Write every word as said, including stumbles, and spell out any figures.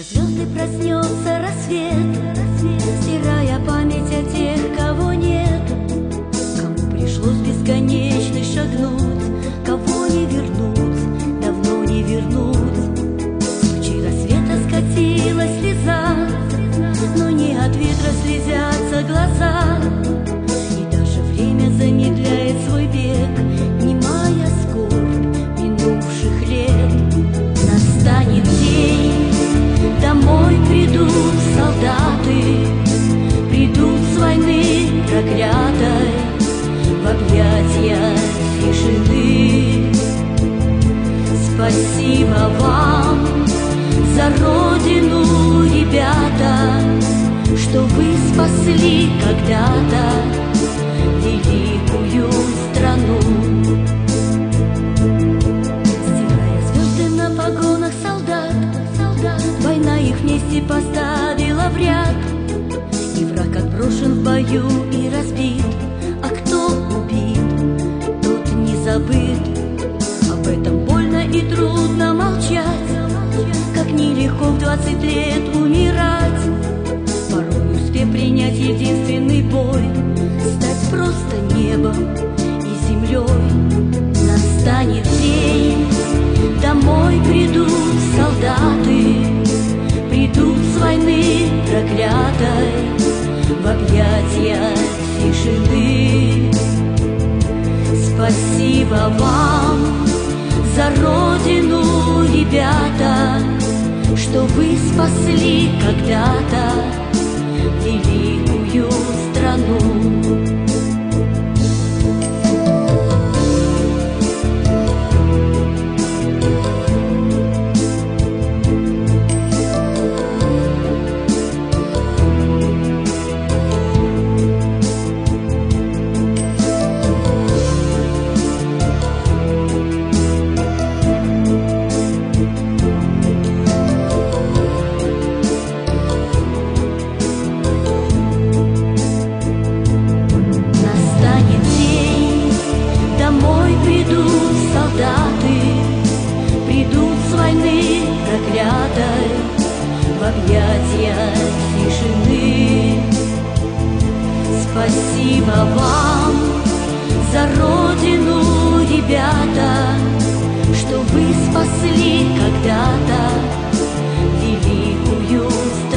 звезды проснется рассвет, стирая память о тех, кого нет, кому пришлось бесконечно шагнуть, кого не вернуть, давно не вернуть. В лучи рассвета скатилась слеза, но не от ветра слезятся глаза, и даже время замедляет свой бег, немая скорбь минувших лет. Настанет день, домой придут солдаты, придут с войны проклятой в объятия тишины. Спасибо вам за родину, ребята, что вы спасли когда-то великую страну. Стирая звезды на погонах солдат, солдат, война их вместе поставила в ряд, и враг отброшен в бою и разбит, а кто убит, тот не забыт. Об этом больно и трудно молчать, как нелегко в двадцать лет умирать, порой успев принять единственный бой, стать просто небом и землей. Настанет день, домой придут солдаты, придут с войны проклятой в объятия тишины. Спасибо вам за родину, ребята, что вы спасли когда-то великую страну. Придут с войны проклятой в объятия тишины. Спасибо вам за родину, ребята, что вы спасли когда-то великую страну.